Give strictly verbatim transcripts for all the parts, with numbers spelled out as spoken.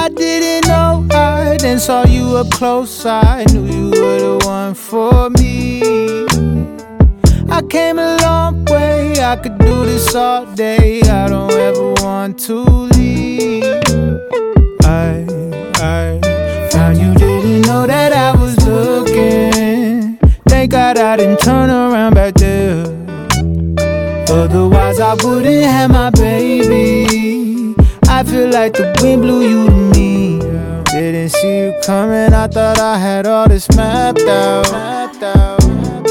I didn't know, I then saw you up close. I knew you were the one for me. I came a long way, I could do this all day. I don't ever want to leave. I, I found you didn't know that I was looking. Thank God I didn't turn around back there. Otherwise I wouldn't have my baby. I feel like the wind blew you to me. Didn't see you coming, I thought I had all this mapped out, mapped out.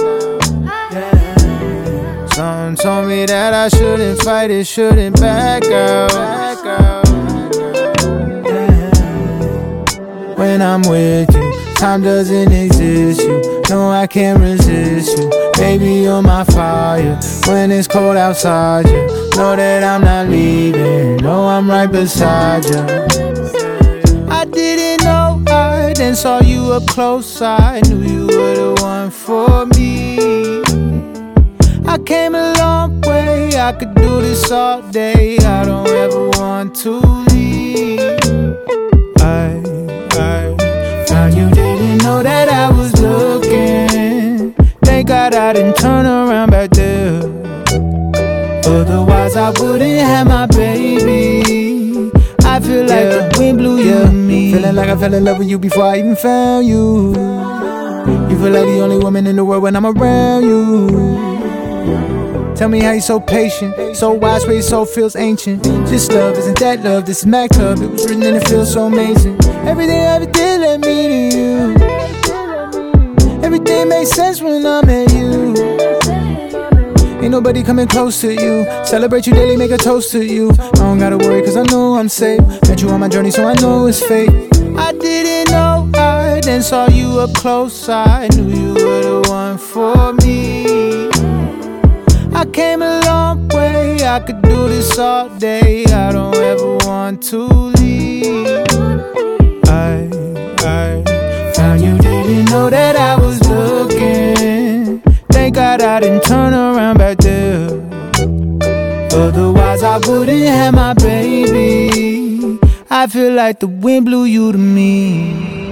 Yeah. Someone told me that I shouldn't fight it, shouldn't back out, back out. Yeah. When I'm with you, time doesn't exist, you know I can't resist you. Baby, you're my fire. When it's cold outside, you know that I'm not leaving. No, I'm right beside you. I didn't know, I then saw you up close. I knew you were the one for me. I came a long way, I could do this all day. I don't ever want to leave. I, I found you didn't know that I was looking. Thank God I didn't turn around back there. Otherwise I wouldn't have my baby. I feel like yeah. the wind blew you yeah. to me. Feeling like I fell in love with you before I even found you. You feel like the only woman in the world when I'm around you. Tell me how you're so patient, so wise, where your soul feels ancient. Just love, isn't that love? This is Mac Club, it was written and it feels so amazing. Everything I ever did led me to you. Everything makes sense when I met you. Ain't nobody coming close to you. Celebrate you daily, make a toast to you. I don't gotta worry cause I know I'm safe. Met you on my journey so I know it's fate. I didn't know, I then saw you up close. I knew you were the one for me. I came a long way, I could do this all day. I don't ever want to leave. I, I found you didn't know that I was looking. Thank God I didn't turn around back there. Otherwise I wouldn't have my baby. I feel like the wind blew you to me.